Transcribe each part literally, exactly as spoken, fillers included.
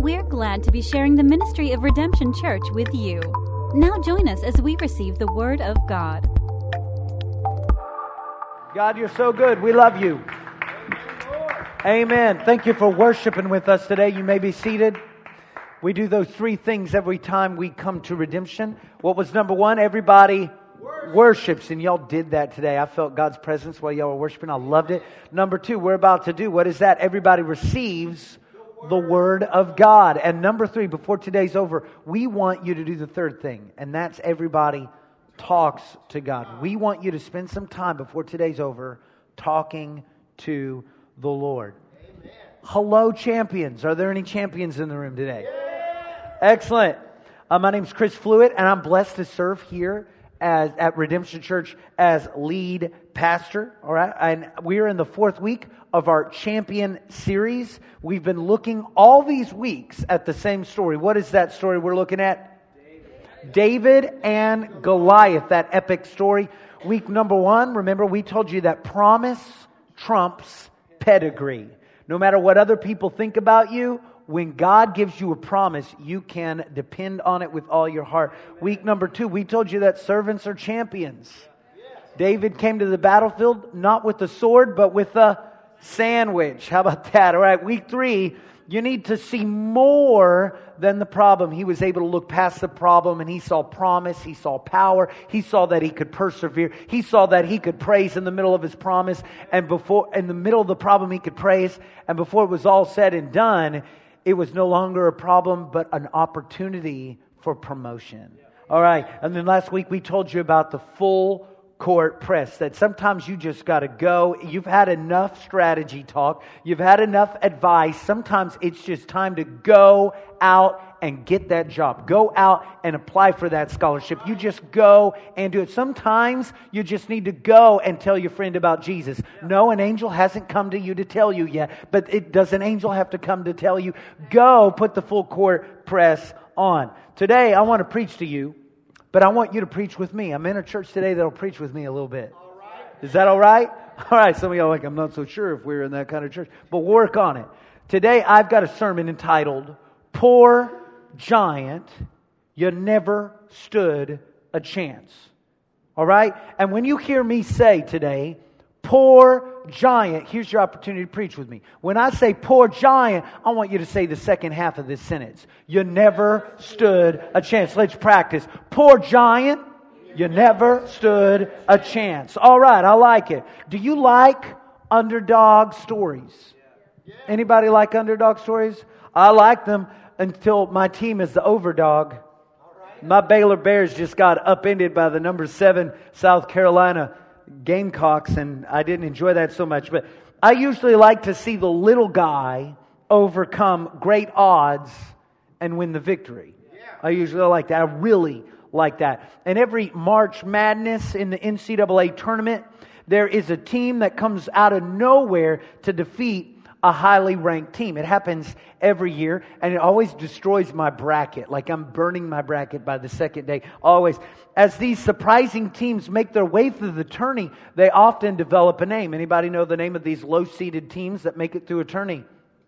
We're glad to be sharing the ministry of Redemption Church with you. Now join us as we receive the Word of God. God, you're so good. We love you. Amen. Thank you for worshiping with us today. You may be seated. We do those three things every time we come to Redemption. What was number one? Everybody Worship. worships. And y'all did that today. I felt God's presence while y'all were worshiping. I loved it. Number two, we're about to do. What is that? Everybody receives the Word of God. And number three, before today's over, we want you to do the third thing. And that's everybody talks to God. We want you to spend some time before today's over talking to the Lord. Amen. Hello, champions. Are there any champions in the room today? Yeah. Excellent. Uh, my name's Chris Fluitt, and I'm blessed to serve here as at Redemption Church as lead pastor. All right, and we are in the fourth week of our Champion series. We've been looking all these weeks at the same story. What is that story we're looking at? David, David and Goliath, that epic story. Week number one, remember we told you that promise trumps pedigree. No matter what other people think about you, when God gives you a promise, you can depend on it with all your heart. Week number two, we told you that servants are champions. David came to the battlefield not with a sword, but with a sandwich. How about that? All right, week three, you need to see more than the problem. He was able to look past the problem, and he saw promise, he saw power, he saw that he could persevere, he saw that he could praise in the middle of his promise, and before in the middle of the problem he could praise, and before it was all said and done, it was no longer a problem, but an opportunity for promotion. All right. And then last week we told you about the full court press, that sometimes you just got to go. You've had enough strategy talk. You've had enough advice. Sometimes it's just time to go out and get that job. Go out and apply for that scholarship. You just go and do it. Sometimes you just need to go and tell your friend about Jesus. No, an angel hasn't come to you to tell you yet, but it does an angel have to come to tell you? Go put the full court press on. Today I want to preach to you, but I want you to preach with me. I'm in a church today that'll preach with me a little bit. All right. Is that all right? All right. Some of y'all are like, I'm not so sure if we're in that kind of church, but we'll work on it. Today I've got a sermon entitled, Poor Giant, You Never Stood a Chance. All right? And when you hear me say today, poor giant, here's your opportunity to preach with me. When I say poor giant, I want you to say the second half of this sentence. You never stood a chance. Let's practice. Poor giant, you never stood a chance. All right, I like it. Do you like underdog stories? Anybody like underdog stories? I like them until my team is the overdog. My Baylor Bears just got upended by the number seven South Carolina Gamecocks, and I didn't enjoy that so much. But I usually like to see the little guy overcome great odds and win the victory. I usually like that. I really like that. And every March Madness in the N C double A tournament, there is a team that comes out of nowhere to defeat a highly ranked team. It happens every year, and it always destroys my bracket. Like I'm burning my bracket by the second day. Always. As these surprising teams make their way through the tourney, they often develop a name. Anybody know the name of these low-seeded teams that make it through a tourney?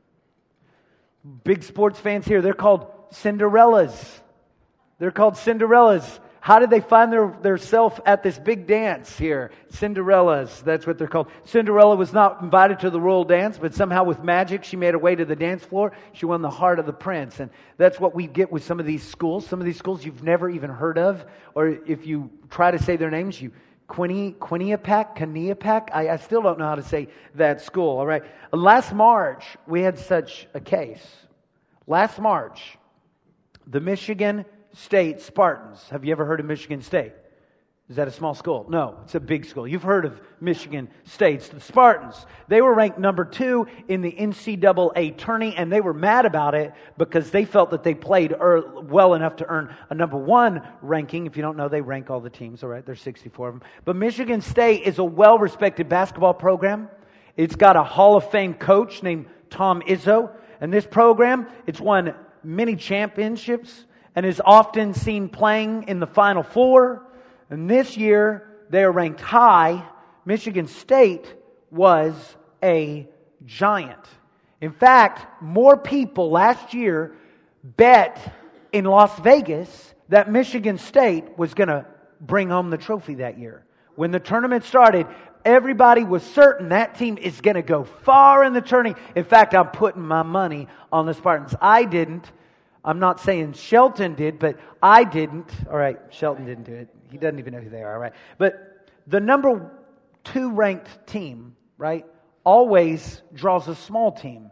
Big sports fans here. They're called Cinderellas. They're called Cinderellas. How did they find their, their self at this big dance here? Cinderellas, that's what they're called. Cinderella was not invited to the royal dance, but somehow with magic, she made her way to the dance floor. She won the heart of the prince. And that's what we get with some of these schools. Some of these schools you've never even heard of. Or if you try to say their names, you Quinny, Quinnipiac, Quinnipiac. I, I still don't know how to say that school, all right? Last March, we had such a case. Last March, the Michigan State Spartans. Have you ever heard of Michigan State? Is that a small school? No, it's a big school. You've heard of Michigan State's the Spartans. They were ranked number two in the N C double A tourney, and they were mad about it because they felt that they played er- well enough to earn a number one ranking. If you don't know, they rank all the teams, all right? There's sixty-four of them. But Michigan State is a well-respected basketball program. It's got a Hall of Fame coach named Tom Izzo. And this program, it's won many championships and is often seen playing in the Final Four. And this year, they are ranked high. Michigan State was a giant. In fact, more people last year bet in Las Vegas that Michigan State was going to bring home the trophy that year. When the tournament started, everybody was certain that team is going to go far in the tourney. In fact, I'm putting my money on the Spartans. I didn't. I'm not saying Shelton did, but I didn't. All right, Shelton didn't do it. He doesn't even know who they are, all right? But the number two ranked team, right, always draws a small team,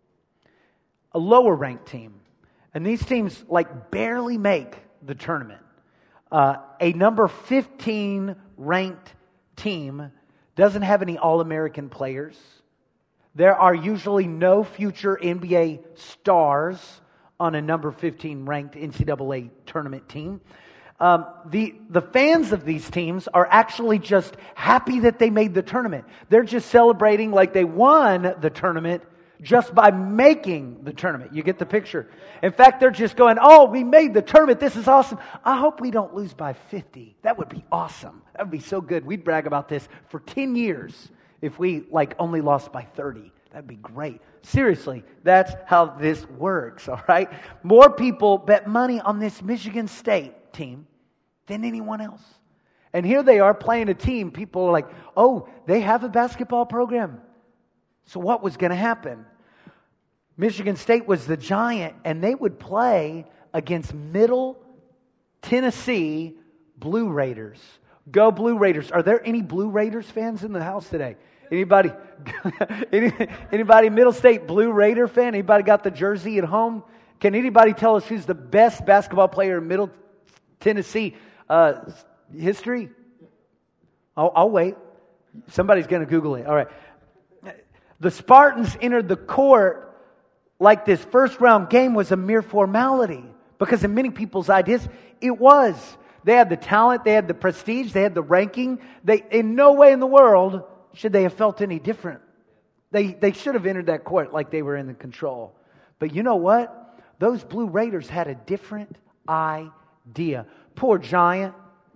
a lower ranked team. And these teams, like, barely make the tournament. Uh, a number fifteen ranked team doesn't have any All-American players. There are usually no future N B A stars on a number fifteen ranked N C double A tournament team. Um, the, the fans of these teams are actually just happy that they made the tournament. They're just celebrating like they won the tournament just by making the tournament. You get the picture. In fact, they're just going, oh, we made the tournament. This is awesome. I hope we don't lose by fifty. That would be awesome. That would be so good. We'd brag about this for ten years if we like only lost by thirty. That'd be great. Seriously, that's how this works, all right? More people bet money on this Michigan State team than anyone else. And here they are playing a team. People are like, oh, they have a basketball program. So what was going to happen? Michigan State was the giant, and they would play against Middle Tennessee Blue Raiders. Go Blue Raiders. Are there any Blue Raiders fans in the house today? Anybody? Any, anybody Middle State Blue Raider fan? Anybody got the jersey at home? Can anybody tell us who's the best basketball player in Middle Tennessee uh, history? I'll, I'll wait. Somebody's going to Google it. All right. The Spartans entered the court like this first round game was a mere formality, because in many people's ideas, it was. They had the talent, they had the prestige, they had the ranking. They, in no way in the world should they have felt any different. They, they should have entered that court like they were in the control. But you know what? Those Blue Raiders had a different idea. Poor giant.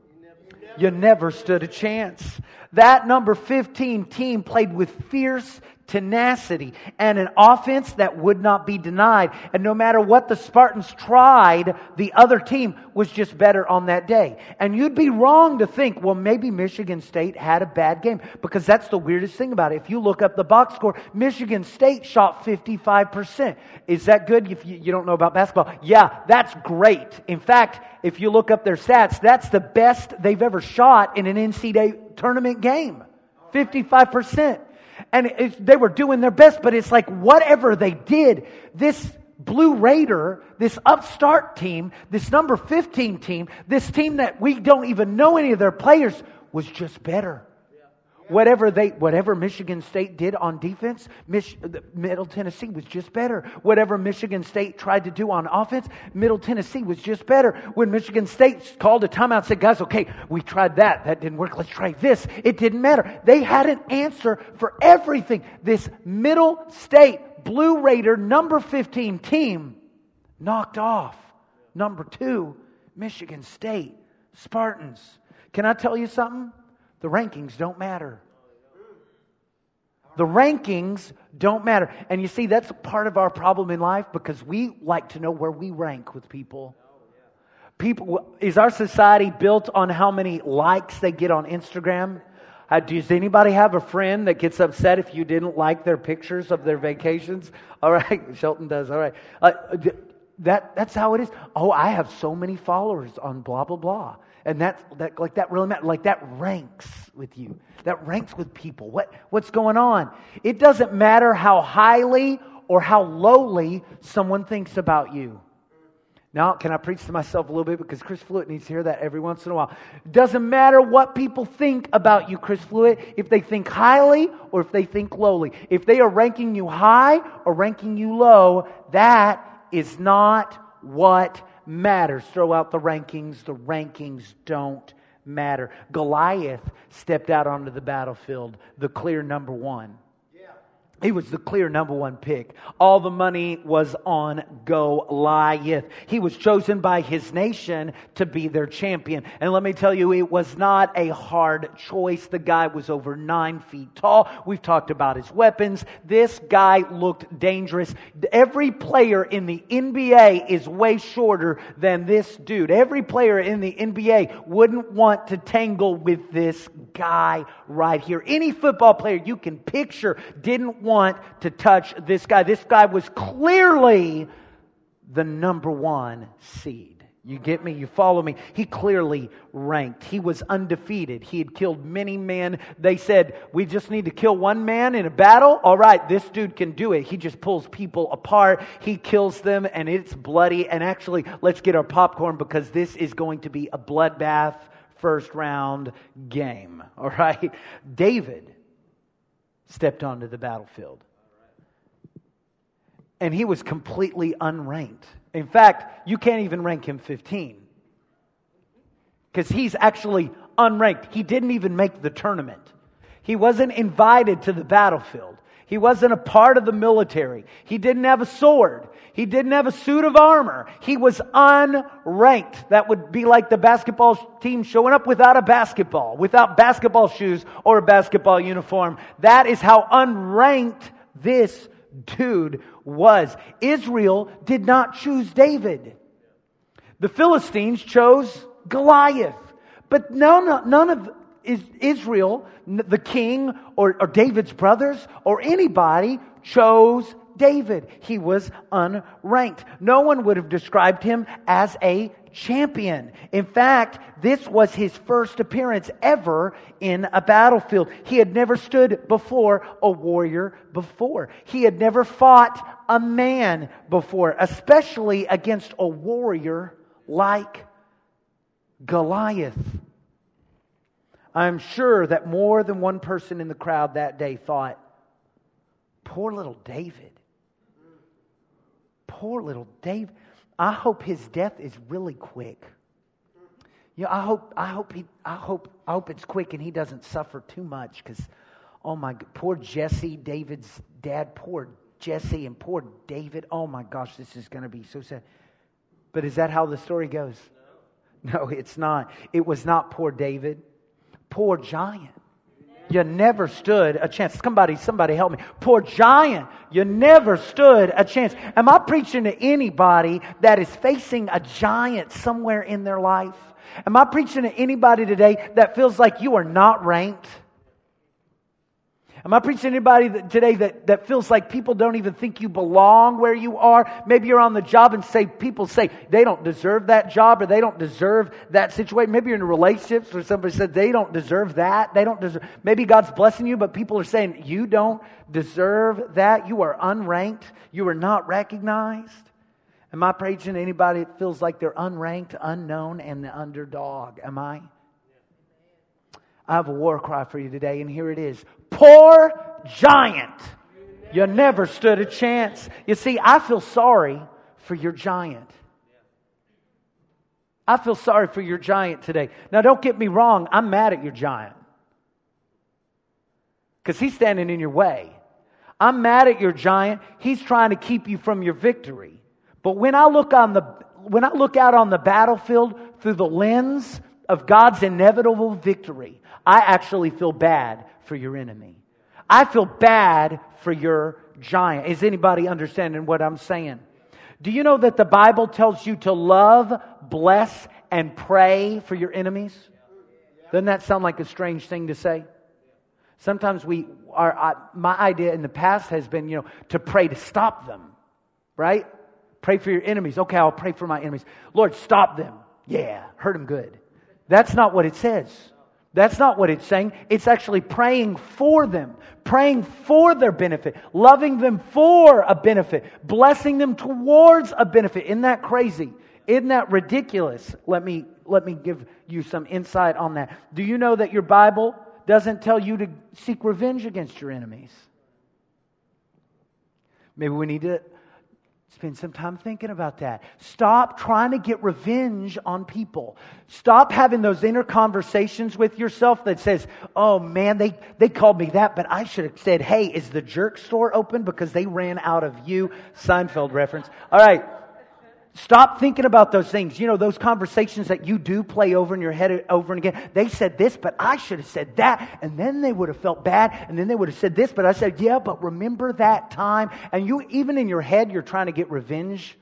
You never stood a chance. That number fifteen team played with fierce tenacity and an offense that would not be denied. And no matter what the Spartans tried, the other team was just better on that day. And you'd be wrong to think, well, maybe Michigan State had a bad game, because that's the weirdest thing about it. If you look up the box score, Michigan State shot fifty-five percent. Is that good if you, you don't know about basketball? Yeah, that's great. In fact, if you look up their stats, that's the best they've ever shot in an N C double A tournament game. fifty-five percent. And it's, they were doing their best, but it's like whatever they did, this Blue Raider, this upstart team, this number fifteen team, this team that we don't even know any of their players, was just better. Whatever they, whatever Michigan State did on defense, Mich- Middle Tennessee was just better. Whatever Michigan State tried to do on offense, Middle Tennessee was just better. When Michigan State called a timeout and said, guys, okay, we tried that. That didn't work. Let's try this. It didn't matter. They had an answer for everything. This Middle State Blue Raider number fifteen team knocked off number two, Michigan State Spartans. Can I tell you something? The rankings don't matter. The rankings don't matter. And you see, that's part of our problem in life, because we like to know where we rank with people. People, is our society built on how many likes they get on Instagram? Uh, does anybody have a friend that gets upset if you didn't like their pictures of their vacations? All right, Shelton does. All right. Uh, that that's how it is. Oh, I have so many followers on blah, blah, blah. And that, that, like that really matters. Like that ranks with you. That ranks with people. What, what's going on? It doesn't matter how highly or how lowly someone thinks about you. Now, can I preach to myself a little bit? Because Chris Fluitt needs to hear that every once in a while. It doesn't matter what people think about you, Chris Fluitt, if they think highly or if they think lowly. If they are ranking you high or ranking you low, that is not what matters. Throw out the rankings. The rankings don't matter. Goliath stepped out onto the battlefield, the clear number one. Yeah. He was the clear number one pick. All the money was on Goliath. He was chosen by his nation to be their champion. And let me tell you, it was not a hard choice. The guy was over nine feet tall. We've talked about his weapons. This guy looked dangerous. Every player in the N B A is way shorter than this dude. Every player in the N B A wouldn't want to tangle with this guy right here. Any football player you can picture didn't want to touch this guy. This guy was clearly the number one seed. You get me? You follow me? He clearly ranked. He was undefeated. He had killed many men. They said, we just need to kill one man in a battle. All right, this dude can do it. He just pulls people apart. He kills them and it's bloody. And actually, let's get our popcorn because this is going to be a bloodbath first round game. All right? David stepped onto the battlefield. And he was completely unranked. In fact, you can't even rank him fifteen. Because he's actually unranked. He didn't even make the tournament. He wasn't invited to the battlefield. He wasn't a part of the military. He didn't have a sword. He didn't have a suit of armor. He was unranked. That would be like the basketball team showing up without a basketball, without basketball shoes or a basketball uniform. That is how unranked this dude was. Israel did not choose David. The Philistines chose Goliath. But none, none of Israel, the king or, or David's brothers or anybody chose David. He was unranked. No one would have described him as a champion. In fact, this was his first appearance ever in a battlefield. He had never stood before a warrior before. He had never fought a man before, especially against a warrior like Goliath. I'm sure that more than one person in the crowd that day thought, poor little David. Poor little David. I hope his death is really quick. You know, I hope, I hope he, I hope, I hope it's quick and he doesn't suffer too much. Because, oh my, poor Jesse, David's dad. Poor Jesse and poor David. Oh my gosh, this is going to be so sad. But is that how the story goes? No, it's not. It was not poor David. Poor giant. You never stood a chance. Somebody, somebody help me. Poor giant. You never stood a chance. Am I preaching to anybody that is facing a giant somewhere in their life? Am I preaching to anybody today that feels like you are not ranked? Am I preaching to anybody that, today that, that feels like people don't even think you belong where you are? Maybe you're on the job and say people say they don't deserve that job or they don't deserve that situation. Maybe you're in relationships where somebody said they don't deserve that. They don't deserve. Maybe God's blessing you, but people are saying you don't deserve that. You are unranked. You are not recognized. Am I preaching to anybody that feels like they're unranked, unknown, and the underdog? Am I? I have a war cry for you today, and here it is. Poor giant. You never stood a chance. You see, I feel sorry for your giant. I feel sorry for your giant today. Now, don't get me wrong. I'm mad at your giant. Because he's standing in your way. I'm mad at your giant. He's trying to keep you from your victory. But when I look on the when I look out on the battlefield through the lens of God's inevitable victory, I actually feel bad for your enemy. I feel bad for your giant. Is anybody understanding what I'm saying? Do you know that the Bible tells you to love, bless, and pray for your enemies? Doesn't that sound like a strange thing to say? Sometimes we are. I, my idea in the past has been, you know, to pray to stop them, right? Pray for your enemies. Okay, I'll pray for my enemies. Lord, stop them. Yeah, hurt them good. That's not what it says. That's not what it's saying. It's actually praying for them, praying for their benefit, loving them for a benefit, blessing them towards a benefit. Isn't that crazy? Isn't that ridiculous? Let me let me give you some insight on that. Do you know that your Bible doesn't tell you to seek revenge against your enemies? Maybe we need to Spend some time thinking about that. Stop trying to get revenge on people. Stop having those inner conversations with yourself that says, oh man, they, they called me that, but I should have said, hey, is the jerk store open because they ran out of you? Seinfeld reference. All right. Stop thinking about those things. You know, those conversations that you do play over in your head over and again. They said this, but I should have said that. And then they would have felt bad. And then they would have said this, but I said, yeah, but remember that time. And you, even in your head, you're trying to get revenge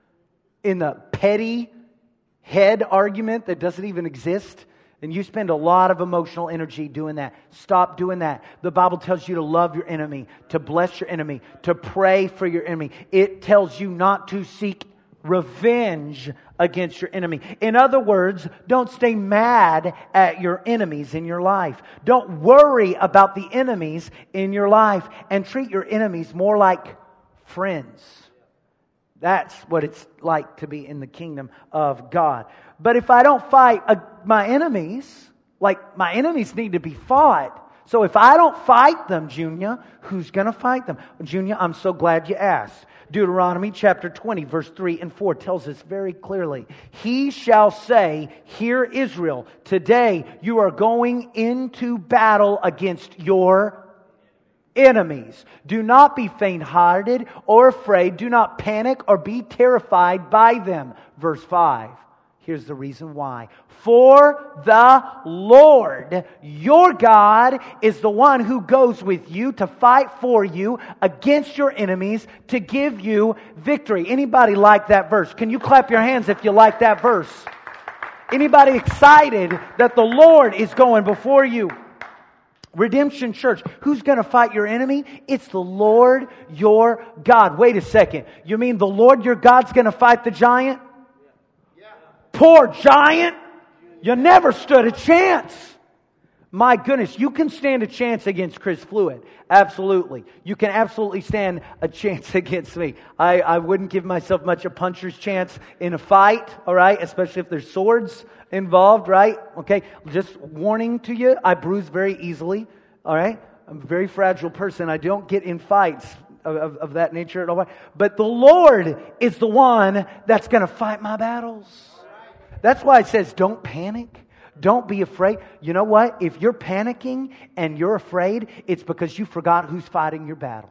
in the petty head argument that doesn't even exist. And you spend a lot of emotional energy doing that. Stop doing that. The Bible tells you to love your enemy, to bless your enemy, to pray for your enemy. It tells you not to seek revenge against your enemy. In other words, don't stay mad at your enemies in your life. Don't worry about the enemies in your life, and treat your enemies more like friends. That's what it's like to be in the kingdom of God. But if I don't fight uh, my enemies, like my enemies need to be fought. So if I don't fight them, Junior, who's going to fight them? Junior, I'm so glad you asked. Deuteronomy chapter twenty, verse three and four tells us very clearly, He shall say, hear Israel, today you are going into battle against your enemies. Do not be faint-hearted or afraid. Do not panic or be terrified by them. Verse five. Here's the reason why. For the Lord, your God, is the one who goes with you to fight for you against your enemies to give you victory. Anybody like that verse? Can you clap your hands if you like that verse? Anybody excited that the Lord is going before you? Redemption Church, who's going to fight your enemy? It's the Lord, your God. Wait a second. You mean the Lord, your God's going to fight the giant? Poor giant. You never stood a chance. My goodness, you can stand a chance against Chris Fluid. Absolutely. You can absolutely stand a chance against me. I, I wouldn't give myself much a puncher's chance in a fight, all right? Especially if there's swords involved, right? Okay, just warning to you, I bruise very easily, all right? I'm a very fragile person. I don't get in fights of, of, of that nature at all. But the Lord is the one that's going to fight my battles. That's why it says, don't panic. Don't be afraid. You know what? If you're panicking and you're afraid, it's because you forgot who's fighting your battles.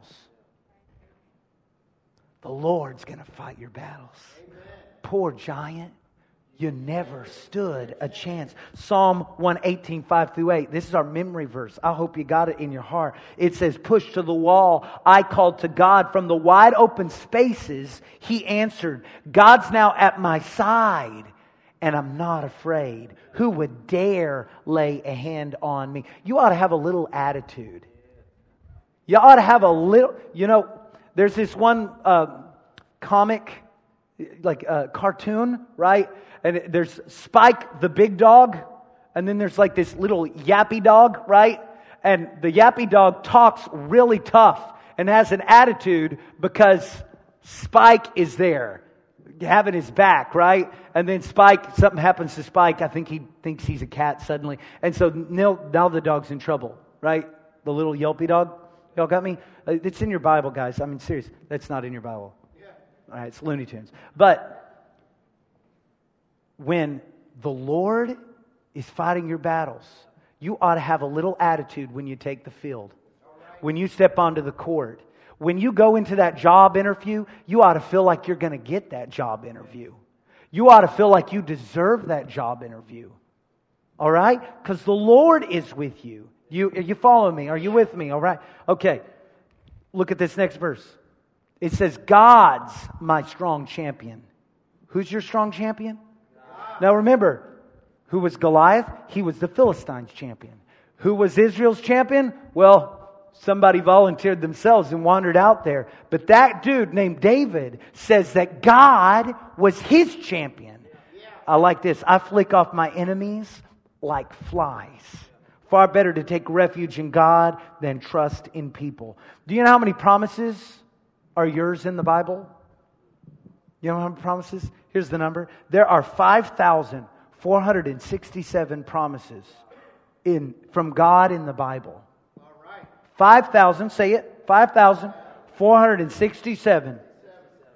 The Lord's going to fight your battles. Amen. Poor giant. You never stood a chance. Psalm one eighteen, five through eight. This is our memory verse. I hope you got it in your heart. It says, push to the wall. I called to God from the wide open spaces. He answered. God's now at my side. And I'm not afraid. Who would dare lay a hand on me? You ought to have a little attitude. You ought to have a little, you know, there's this one uh, comic, like a cartoon, right? And there's Spike the big dog. And then there's like this little yappy dog, right? And the yappy dog talks really tough and has an attitude because Spike is there, having his back, right? And then Spike, something happens to Spike. I think he thinks he's a cat suddenly. And so now, now the dog's in trouble, right? The little yelpy dog. Y'all got me? It's in your Bible, guys. I mean, serious. That's not in your Bible. Yeah. All right, it's Looney Tunes. But when the Lord is fighting your battles, you ought to have a little attitude when you take the field. Right. When you step onto the court. When you go into that job interview, you ought to feel like you're going to get that job interview. You ought to feel like you deserve that job interview. All right? Because the Lord is with you. You, are you following me? Are you with me? All right? Okay. Look at this next verse. It says, God's my strong champion. Who's your strong champion? God. Now remember, who was Goliath? He was the Philistines' champion. Who was Israel's champion? Well, somebody volunteered themselves and wandered out there. But that dude named David says that God was his champion. I like this. I flick off my enemies like flies. Far better to take refuge in God than trust in people. Do you know how many promises are yours in the Bible? You know how many promises? Here's the number. There are five thousand four hundred sixty-seven promises in from God in the Bible. five thousand, say it, five thousand four hundred sixty-seven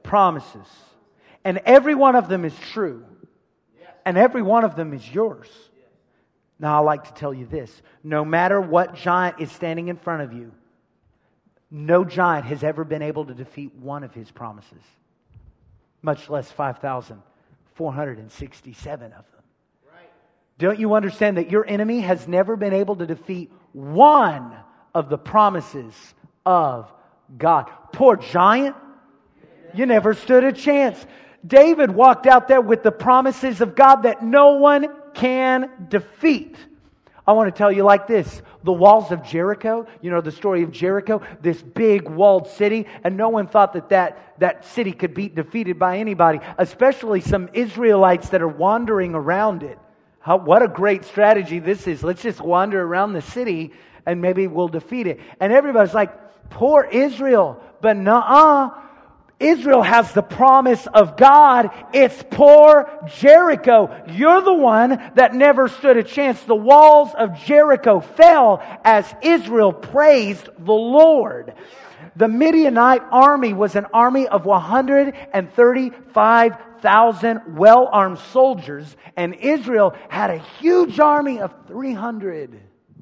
promises. And every one of them is true. And every one of them is yours. Now, I like to tell you this. No matter what giant is standing in front of you, no giant has ever been able to defeat one of His promises. Much less five thousand four hundred sixty-seven of them. Right. Don't you understand that your enemy has never been able to defeat one of the promises of God? Poor giant. You never stood a chance. David walked out there with the promises of God that no one can defeat. I want to tell you like this. The walls of Jericho, you know the story of Jericho, this big walled city, and no one thought that that, that city could be defeated by anybody, especially some Israelites that are wandering around it. How, what a great strategy this is. Let's just wander around the city and maybe we'll defeat it. And everybody's like, poor Israel. But nuh-uh. Israel has the promise of God. It's poor Jericho. You're the one that never stood a chance. The walls of Jericho fell as Israel praised the Lord. The Midianite army was an army of one hundred thirty-five thousand well-armed soldiers, and Israel had a huge army of three hundred.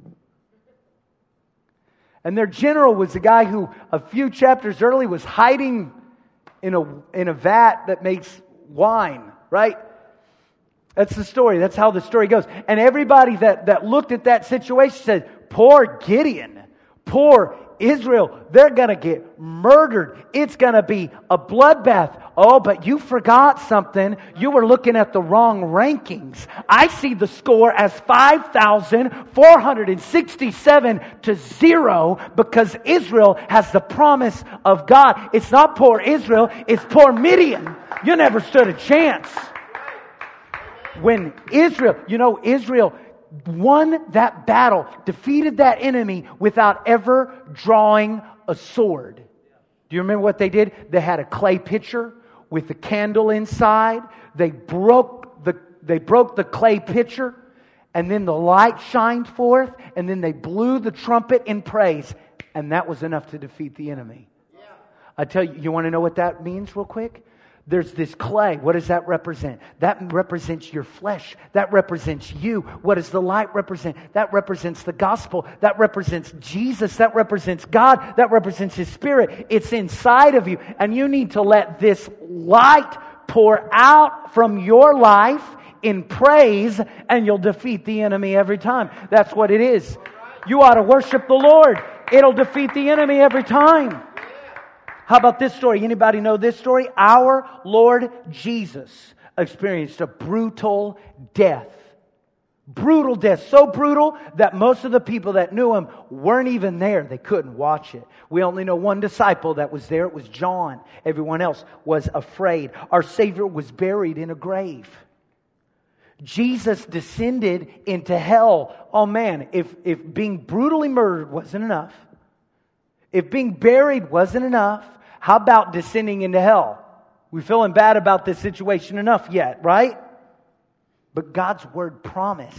And their general was the guy who a few chapters early was hiding in a in a vat that makes wine, right? That's the story. That's how the story goes. And everybody that, that looked at that situation said, poor Gideon, poor Israel, they're going to get murdered. It's going to be a bloodbath. Oh, but you forgot something. You were looking at the wrong rankings. I see the score as five thousand four hundred sixty-seven to zero because Israel has the promise of God. It's not poor Israel, it's poor Midian. You never stood a chance. When Israel, you know, Israel won that battle, defeated that enemy without ever drawing a sword. Do you remember what they did? They had a clay pitcher with a candle inside. They broke the they broke the clay pitcher, and then the light shined forth, and then they blew the trumpet in praise, and that was enough to defeat the enemy. Yeah. I tell you, you want to know what that means real quick? There's this clay. What does that represent? That represents your flesh. That represents you. What does the light represent? That represents the gospel. That represents Jesus. That represents God. That represents His Spirit. It's inside of you. And you need to let this light pour out from your life in praise, and you'll defeat the enemy every time. That's what it is. You ought to worship the Lord. It'll defeat the enemy every time. How about this story? Anybody know this story? Our Lord Jesus experienced a brutal death. Brutal death. So brutal that most of the people that knew Him weren't even there. They couldn't watch it. We only know one disciple that was there. It was John. Everyone else was afraid. Our Savior was buried in a grave. Jesus descended into hell. Oh man, if, if being brutally murdered wasn't enough, if being buried wasn't enough, how about descending into hell? We're feeling bad about this situation enough yet, right? But God's Word promised.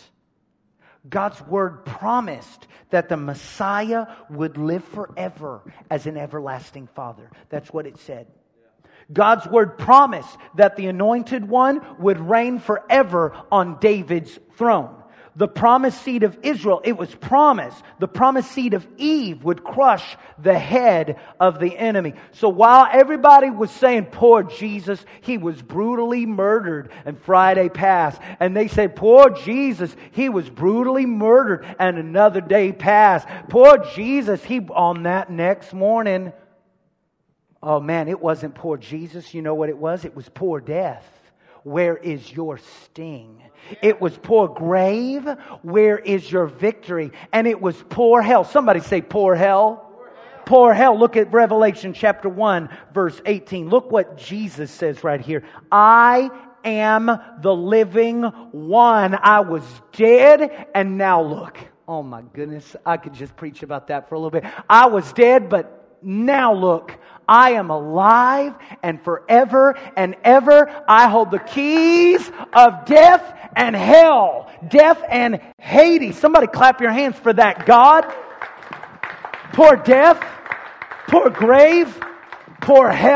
God's Word promised that the Messiah would live forever as an everlasting Father. That's what it said. God's Word promised that the Anointed One would reign forever on David's throne. The promised seed of Israel, it was promised. The promised seed of Eve would crush the head of the enemy. So while everybody was saying, poor Jesus, He was brutally murdered, and Friday passed, and they said, poor Jesus, He was brutally murdered, and another day passed. Poor Jesus, He, on that next morning, oh man, it wasn't poor Jesus. You know what it was? It was poor death. Where is your sting? It was poor grave. Where is your victory? And it was poor hell. Somebody say poor hell. Poor hell. Poor hell. Look at Revelation chapter one, verse eighteen. Look what Jesus says right here. I am the living one. I was dead, and now look. Oh my goodness. I could just preach about that for a little bit. I was dead, but now look, I am alive, and forever and ever I hold the keys of death and hell, death and Hades. Somebody clap your hands for that, God. Poor death, poor grave, poor hell.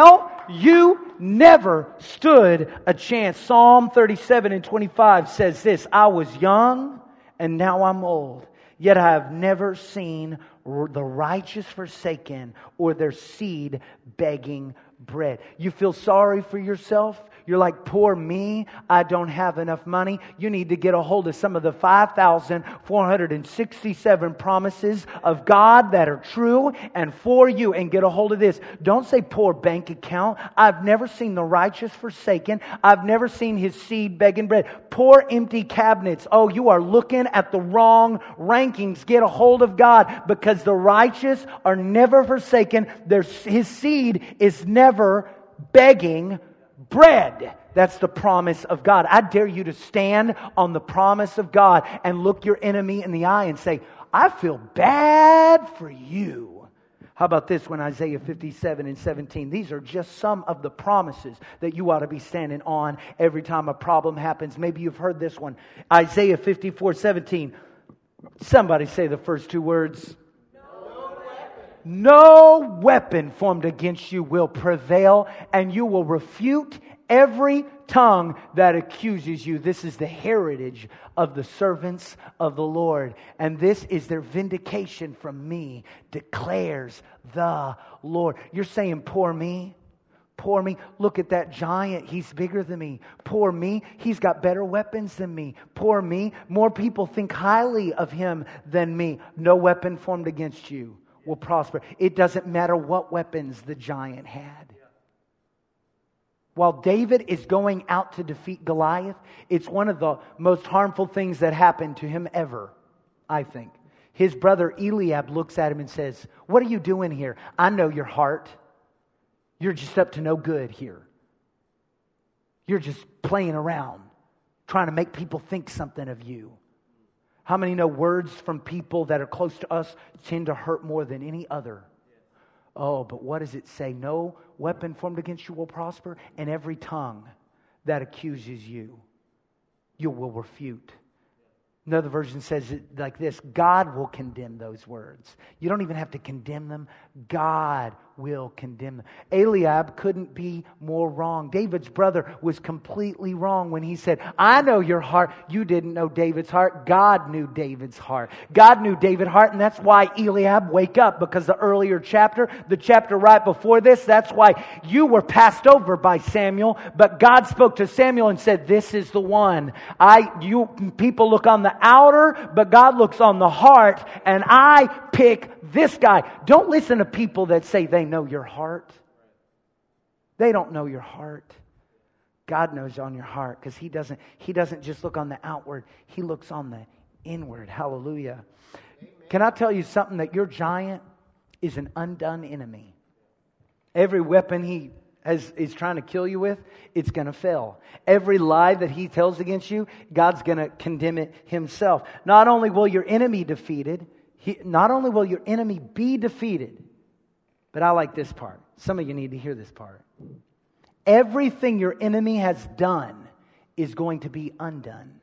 You never stood a chance. Psalm thirty-seven and twenty-five says this, I was young and now I'm old, yet I have never seen the righteous forsaken or their seed begging bread. You feel sorry for yourself? You're like, poor me, I don't have enough money. You need to get a hold of some of the five thousand four hundred sixty-seven promises of God that are true and for you, and get a hold of this. Don't say poor bank account. I've never seen the righteous forsaken. I've never seen his seed begging bread. Poor empty cabinets. Oh, you are looking at the wrong rankings. Get a hold of God, because the righteous are never forsaken. Their, his seed is never begging bread. That's the promise of God. I dare you to stand on the promise of God and look your enemy in the eye and say, I feel bad for you. How about this one, Isaiah fifty-seven and seventeen? These are just some of the promises that you ought to be standing on every time a problem happens. Maybe you've heard this one. Isaiah fifty-four seventeen. Somebody say the first two words. No weapon formed against you will prevail, and you will refute every tongue that accuses you. This is the heritage of the servants of the Lord, and this is their vindication from me, declares the Lord. You're saying, poor me? Poor me. Look at that giant. He's bigger than me. Poor me. He's got better weapons than me. Poor me. More people think highly of him than me. No weapon formed against you will prosper. It doesn't matter what weapons the giant had. While David is going out to defeat Goliath, it's one of the most harmful things that happened to him ever, I think. His brother Eliab looks at him and says, what are you doing here? I know your heart. You're just up to no good here. You're just playing around, trying to make people think something of you. How many know words from people that are close to us tend to hurt more than any other? Oh, but what does it say? No weapon formed against you will prosper, and every tongue that accuses you, you will refute. Another version says it like this: God will condemn those words. You don't even have to condemn them. God will condemn them. Eliab couldn't be more wrong. David's brother was completely wrong when he said, I know your heart. You didn't know David's heart. God knew David's heart. God knew David's heart, and that's why Eliab, wake up, because the earlier chapter, the chapter right before this, that's why you were passed over by Samuel, but God spoke to Samuel and said, this is the one. I, you people look on the outer, but God looks on the heart, and I pick this guy. Don't listen to people that say they know your heart. They don't know your heart. God knows on your heart, because He doesn't, He doesn't just look on the outward. He looks on the inward. Hallelujah. Amen. Can I tell you something? That your giant is an undone enemy. Every weapon he has, is trying to kill you with, it's going to fail. Every lie that he tells against you, God's going to condemn it Himself. Not only will your enemy defeated, he, not only will your enemy be defeated, but I like this part. Some of you need to hear this part. Everything your enemy has done is going to be undone.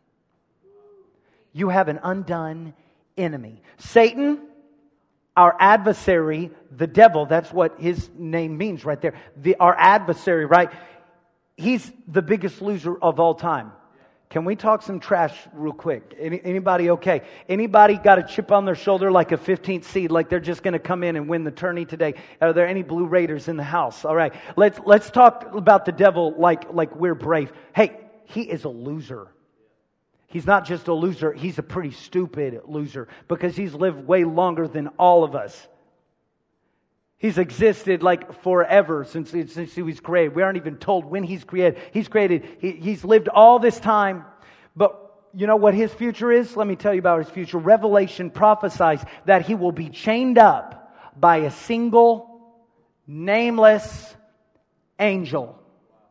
You have an undone enemy. Satan, our adversary, the devil, that's what his name means right there. The, our adversary, right? He's the biggest loser of all time. Can we talk some trash real quick? Any, anybody okay? Anybody got a chip on their shoulder like a fifteenth seed, like they're just going to come in and win the tourney today? Are there any Blue Raiders in the house? All right. Let's let's talk about the devil like, like we're brave. Hey, he is a loser. He's not just a loser, he's a pretty stupid loser, because he's lived way longer than all of us. He's existed like forever since, since he was created. We aren't even told when he's created. He's created, he, he's lived all this time. But you know what his future is? Let me tell you about his future. Revelation prophesies that he will be chained up by a single, nameless angel.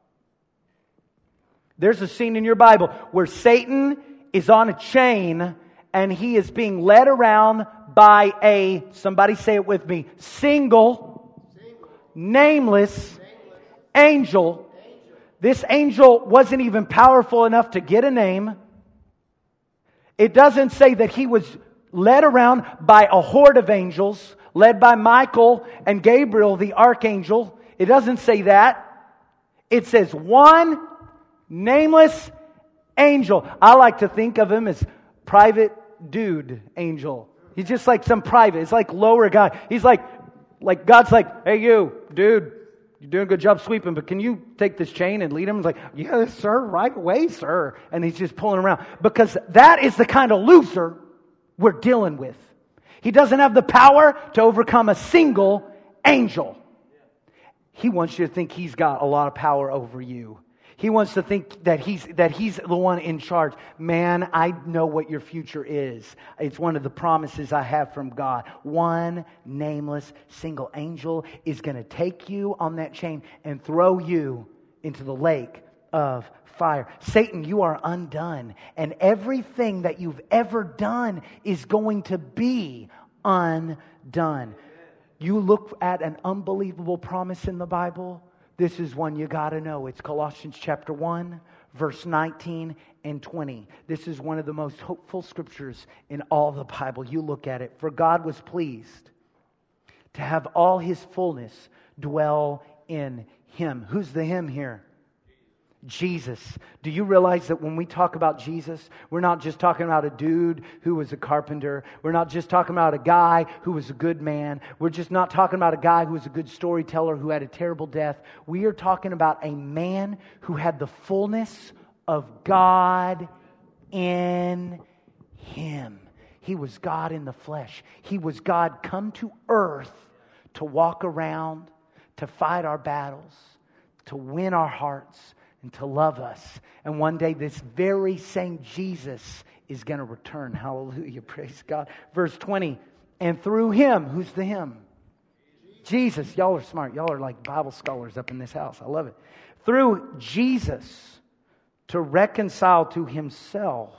There's a scene in your Bible where Satan is on a chain and he is being led around by a, somebody say it with me, single, single. Nameless, nameless. Angel. angel. This angel wasn't even powerful enough to get a name. It doesn't say that he was led around by a horde of angels, led by Michael and Gabriel, the archangel. It doesn't say that. It says one nameless angel. I like to think of him as private dude angel. He's just like some private. It's like lower guy. He's like, like God's like, hey you, dude, you're doing a good job sweeping, but can you take this chain and lead him? He's like, yes, sir, right away, sir. And he's just pulling around. Because that is the kind of loser we're dealing with. He doesn't have the power to overcome a single angel. He wants you to think he's got a lot of power over you. He wants to think that he's that he's the one in charge. Man, I know what your future is. It's one of the promises I have from God. One nameless single angel is going to take you on that chain and throw you into the lake of fire. Satan, you are undone. And everything that you've ever done is going to be undone. You look at an unbelievable promise in the Bible. This is one you got to know. It's Colossians chapter one, verse nineteen and twenty. This is one of the most hopeful scriptures in all the Bible. You look at it. For God was pleased to have all His fullness dwell in Him. Who's the Him here? Jesus. Do you realize that when we talk about Jesus, we're not just talking about a dude who was a carpenter. We're not just talking about a guy who was a good man. We're just not talking about a guy who was a good storyteller who had a terrible death. We are talking about a man who had the fullness of God in Him. He was God in the flesh. He was God come to earth to walk around, to fight our battles, to win our hearts, and to love us. And one day this very same Jesus is going to return. Hallelujah. Praise God. Verse twenty. And through Him, who's the Him? Jesus. Y'all are smart. Y'all are like Bible scholars up in this house. I love it. Through Jesus to reconcile to Himself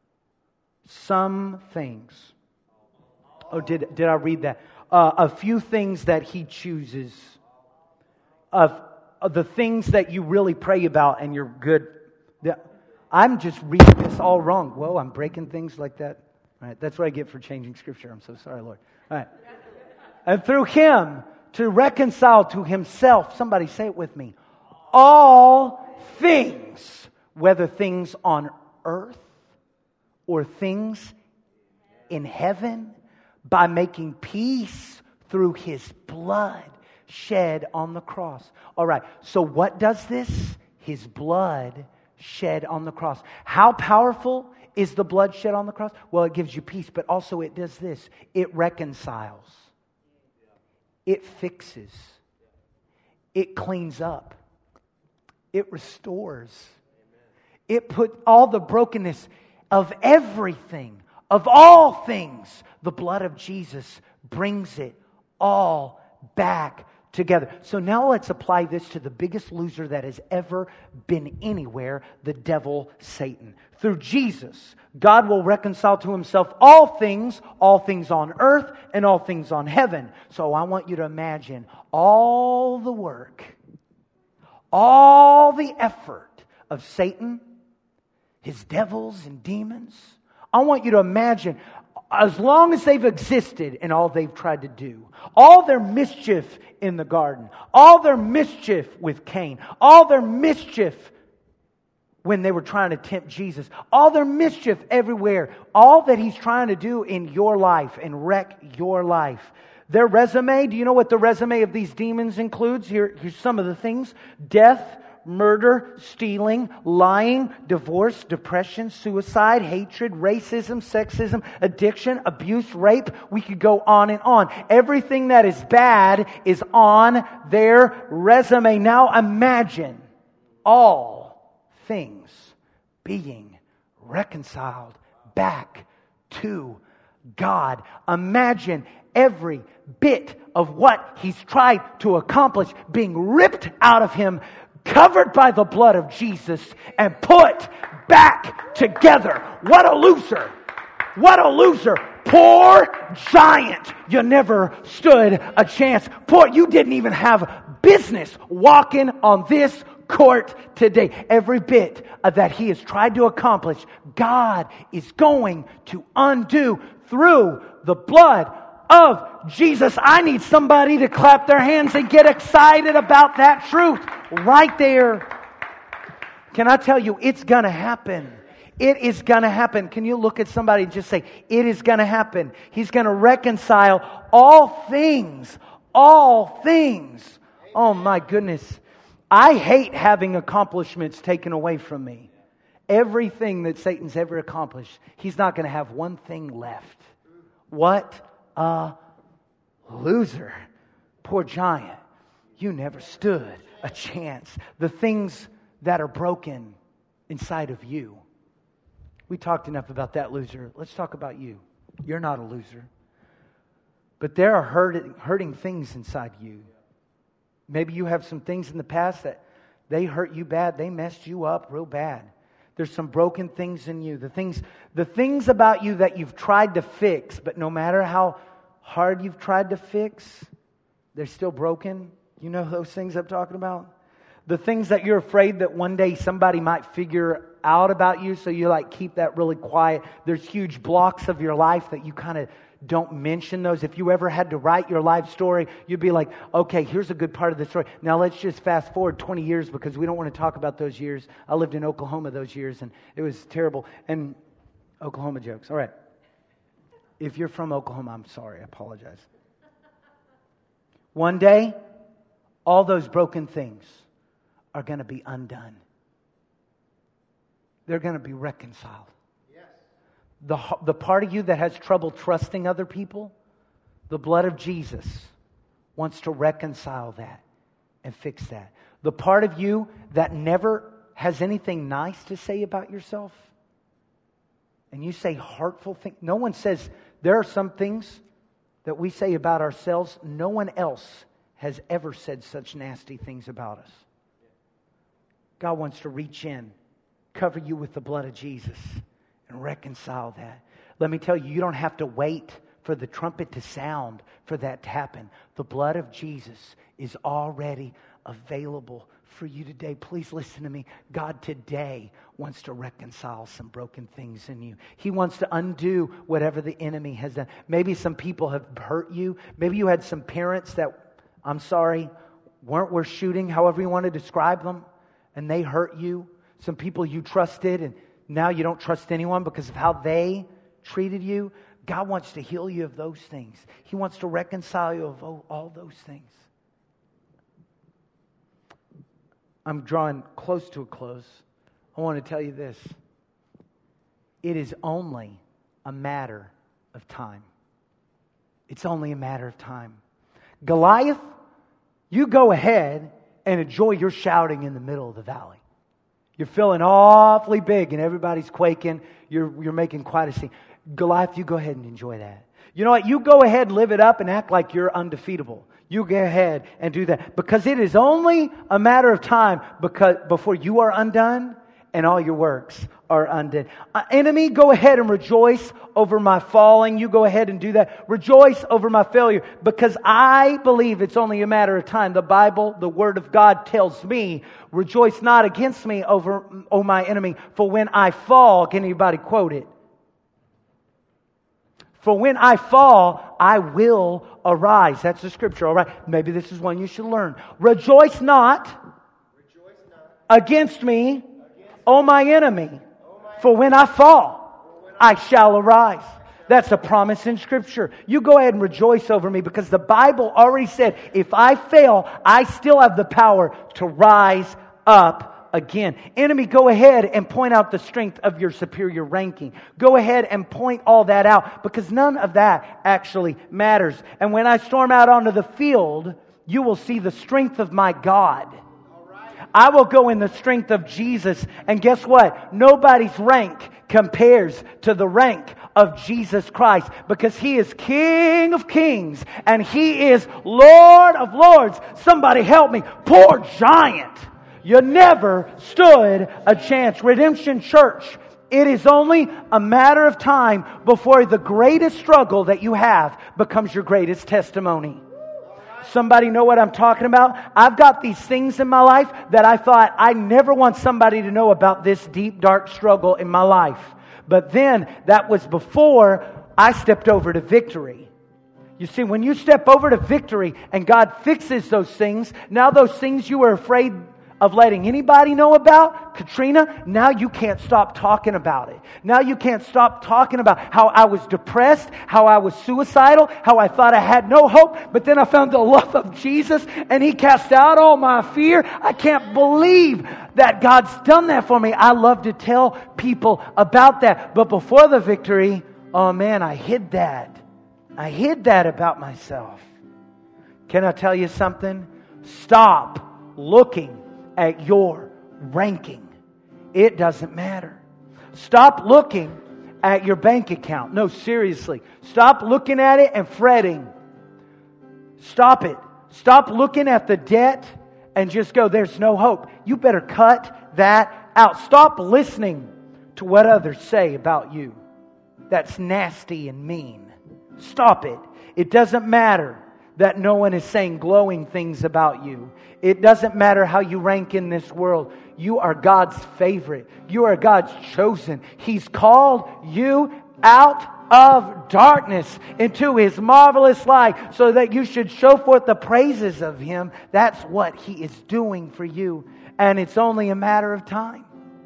some things. Oh, did, did I read that? Uh, a few things that He chooses. Of the things that you really pray about and you're good. I'm just reading this all wrong. Whoa, I'm breaking things like that. All right, that's what I get for changing Scripture. I'm so sorry, Lord. All right. And through Him to reconcile to Himself, somebody say it with me, all things, whether things on earth or things in heaven, by making peace through His blood shed on the cross. All right, so what does this? His blood shed on the cross. How powerful is the blood shed on the cross? Well, it gives you peace, but also it does this. It reconciles. It fixes. It cleans up. It restores. It put all the brokenness of everything, of all things, the blood of Jesus brings it all back together. So now let's apply this to the biggest loser that has ever been anywhere, the devil, Satan. Through Jesus, God will reconcile to Himself all things, all things on earth and all things on heaven. So I want you to imagine all the work, all the effort of Satan, his devils and demons. I want you to imagine, as long as they've existed and all they've tried to do, all their mischief in the garden, all their mischief with Cain, all their mischief when they were trying to tempt Jesus, all their mischief everywhere, all that He's trying to do in your life and wreck your life. Their resume, do you know what the resume of these demons includes? Here, here's some of the things. Death, murder, stealing, lying, divorce, depression, suicide, hatred, racism, sexism, addiction, abuse, rape. We could go on and on. Everything that is bad is on their resume. Now imagine all things being reconciled back to God. Imagine every bit of what He's tried to accomplish being ripped out of Him, covered by the blood of Jesus, and put back together. What a loser! What a loser! Poor giant! You never stood a chance. Poor, you didn't even have business walking on this court today. Every bit of that he has tried to accomplish, God is going to undo through the blood of Jesus. I need somebody to clap their hands and get excited about that truth right there. Can I tell you, it's going to happen. It is going to happen. Can you look at somebody and just say, it is going to happen. He's going to reconcile all things. All things. Oh my goodness. I hate having accomplishments taken away from me. Everything that Satan's ever accomplished, he's not going to have one thing left. What a loser. Poor giant. You never stood a chance. The things that are broken inside of you. We talked enough about that loser. Let's talk about you. You're not a loser. But there are hurting, hurting things inside you. Maybe you have some things in the past that they hurt you bad. They messed you up real bad. There's some broken things in you. The things, the things about you that you've tried to fix, but no matter how hard you've tried to fix, they're still broken. You know those things I'm talking about? The things that you're afraid that one day somebody might figure out about you, so you like keep that really quiet. There's huge blocks of your life that you kind of don't mention those. If you ever had to write your life story, you'd be like, okay, here's a good part of the story. Now let's just fast forward twenty years because we don't want to talk about those years. I lived in Oklahoma those years and it was terrible. And Oklahoma jokes. All right. If you're from Oklahoma, I'm sorry. I apologize. One day, all those broken things are going to be undone. They're going to be reconciled. The, the part of you that has trouble trusting other people, the blood of Jesus wants to reconcile that and fix that. The part of you that never has anything nice to say about yourself, and you say hurtful things. No one says, there are some things that we say about ourselves, no one else has ever said such nasty things about us. God wants to reach in, cover you with the blood of Jesus, and reconcile that. Let me tell you, you don't have to wait for the trumpet to sound for that to happen. The blood of Jesus is already available for you today. Please listen to me. God today wants to reconcile some broken things in you. He wants to undo whatever the enemy has done. Maybe some people have hurt you. Maybe you had some parents that, I'm sorry, weren't worth shooting, however you want to describe them, and they hurt you. Some people you trusted and now you don't trust anyone because of how they treated you. God wants to heal you of those things. He wants to reconcile you of all those things. I'm drawing close to a close. I want to tell you this. It is only a matter of time. It's only a matter of time. Goliath, you go ahead and enjoy your shouting in the middle of the valley. You're feeling awfully big and everybody's quaking. You're, you're making quite a scene. Goliath, you go ahead and enjoy that. You know what? You go ahead and live it up and act like you're undefeatable. You go ahead and do that. Because it is only a matter of time because before you are undone and all your works are undone. Uh, enemy, go ahead and rejoice over my falling. You go ahead and do that. Rejoice over my failure because I believe it's only a matter of time. The Bible, the Word of God tells me, rejoice not against me over, oh my enemy, for when I fall, can anybody quote it? For when I fall, I will arise. That's the scripture, all right? Maybe this is one you should learn. Rejoice not, Rejoice not. against me, against O my enemy. O my for when I fall, when I, I shall arise. That's a promise in Scripture. You go ahead and rejoice over me because the Bible already said, if I fail, I still have the power to rise up again. Enemy, go ahead and point out the strength of your superior ranking. Go ahead and point all that out because none of that actually matters. And when I storm out onto the field, you will see the strength of my God. I will go in the strength of Jesus. And guess what? Nobody's rank compares to the rank of Jesus Christ because He is King of Kings and He is Lord of Lords. Somebody help me. Poor giant. You never stood a chance. Redemption Church, it is only a matter of time before the greatest struggle that you have becomes your greatest testimony. Somebody know what I'm talking about? I've got these things in my life that I thought I never want somebody to know about this deep, dark struggle in my life. But then that was before I stepped over to victory. You see, when you step over to victory and God fixes those things, now those things you were afraid of letting anybody know about, Katrina, now you can't stop talking about it. Now you can't stop talking about how I was depressed, how I was suicidal, how I thought I had no hope, but then I found the love of Jesus and He cast out all my fear. I can't believe that God's done that for me. I love to tell people about that. But before the victory, oh man, I hid that. I hid that about myself. Can I tell you something? Stop looking at your ranking. It doesn't matter. Stop looking at your bank account. No, seriously. Stop looking at it and fretting. Stop it. Stop looking at the debt and just go, there's no hope. You better cut that out. Stop listening to what others say about you. That's nasty and mean. Stop it. It doesn't matter that no one is saying glowing things about you. It doesn't matter how you rank in this world. You are God's favorite. You are God's chosen. He's called you out of darkness into His marvelous light so that you should show forth the praises of Him. That's what He is doing for you. And it's only a matter of time.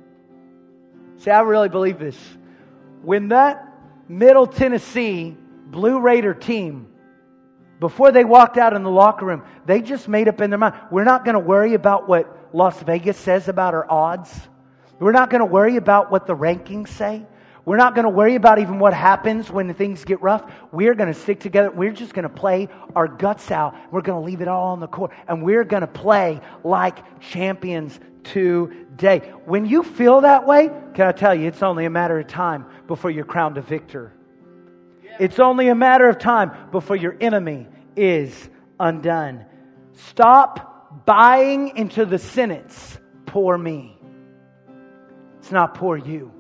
See, I really believe this. When that Middle Tennessee Blue Raider team, before they walked out in the locker room, they just made up in their mind, we're not going to worry about what Las Vegas says about our odds. We're not going to worry about what the rankings say. We're not going to worry about even what happens when things get rough. We're going to stick together. We're just going to play our guts out. We're going to leave it all on the court. And we're going to play like champions today. When you feel that way, can I tell you, it's only a matter of time before you're crowned a victor. It's only a matter of time before your enemy is undone. Stop buying into the sentence, poor me. It's not poor you.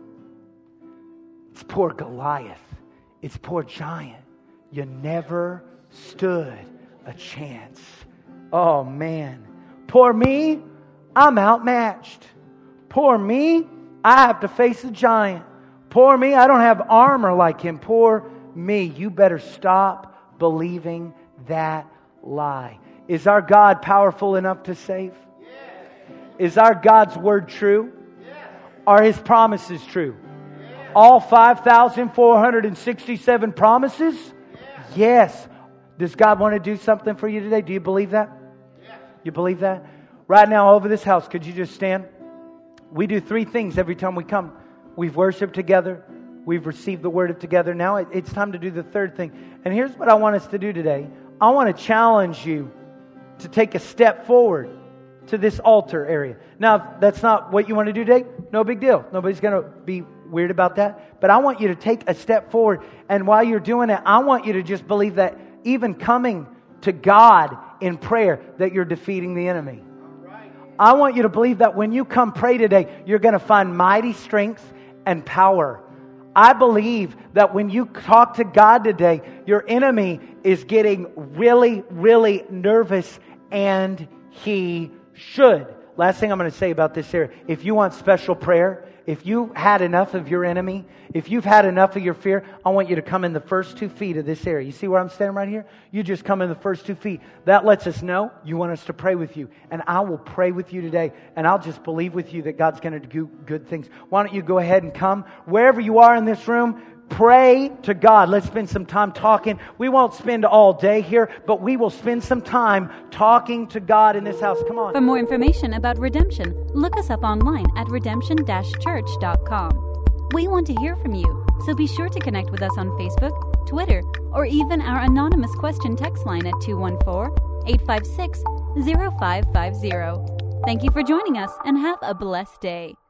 It's poor Goliath. It's poor giant. You never stood a chance. Oh man. Poor me, I'm outmatched. Poor me, I have to face a giant. Poor me, I don't have armor like him. Poor me, you better stop believing that lie. Is our God powerful enough to save? Yes. Is our God's word true? Yes. Are His promises true? Yes. All five thousand four hundred sixty-seven promises? Yes. Yes. Does God want to do something for you today? Do you believe that? Yes. You believe that? Right now, over this house, could you just stand? We do three things every time we come. We've worshiped together. We've received the word of together. Now it's time to do the third thing. And here's what I want us to do today. I want to challenge you to take a step forward to this altar area. Now, if that's not what you want to do today, no big deal. Nobody's going to be weird about that. But I want you to take a step forward. And while you're doing it, I want you to just believe that even coming to God in prayer, that you're defeating the enemy. I want you to believe that when you come pray today, you're going to find mighty strength and power. I believe that when you talk to God today, your enemy is getting really, really nervous, and he should. Last thing I'm going to say about this area. If you want special prayer, if you had enough of your enemy, if you've had enough of your fear, I want you to come in the first two feet of this area. You see where I'm standing right here? You just come in the first two feet. That lets us know you want us to pray with you. And I will pray with you today. And I'll just believe with you that God's going to do good things. Why don't you go ahead and come wherever you are in this room? Pray to God. Let's spend some time talking. We won't spend all day here, but we will spend some time talking to God in this house. Come on. For more information about Redemption, look us up online at redemption dash church dot com. We want to hear from you, so be sure to connect with us on Facebook, Twitter, or even our anonymous question text line at two one four, eight five six, zero five five zero. Thank you for joining us, and have a blessed day.